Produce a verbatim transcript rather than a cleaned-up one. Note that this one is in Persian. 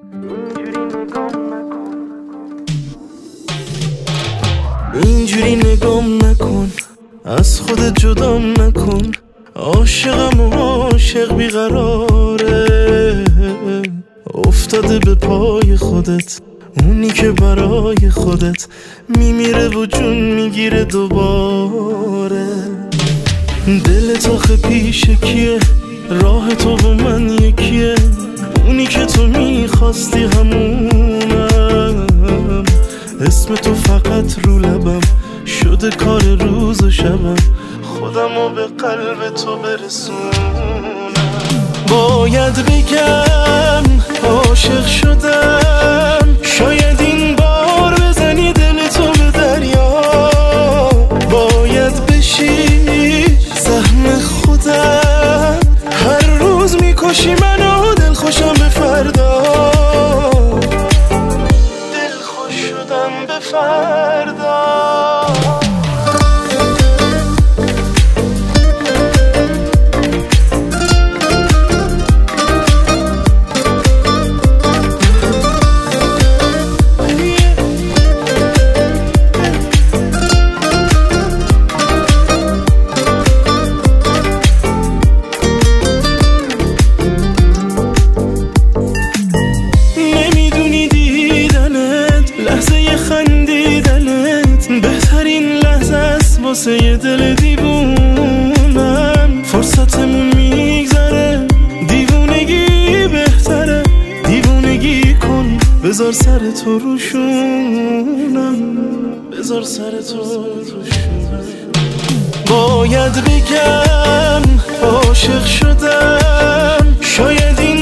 اینجوری نگام نکن، از خودت جدام نکن. عاشقم و عاشق بیقراره، افتاده به پای خودت، اونی که برای خودت میمیره و جون میگیره دوباره. دلت آخه پیش کیه؟ راه تو و من یکیه، اونی که تو میخواستی همونم. اسم تو فقط رو لبم شده کار روز و شبم، خودم رو به قلب تو برسونم. باید بگم عاشق شدم، شاید این بار بزنی دل تو به دریا. باید بشی سهم خودم، هر روز میکشی منو دل خوشم به فردا. دل خوش شدم به فردا. بهترین لحظه است واسه یه دل دیوونم. فرصتمون میگذره، دیوونگی بهتره. دیوونگی کن، بذار سر تو روشونم، بذار سر تو روشونم. باید بگم عاشق شدم، شاید این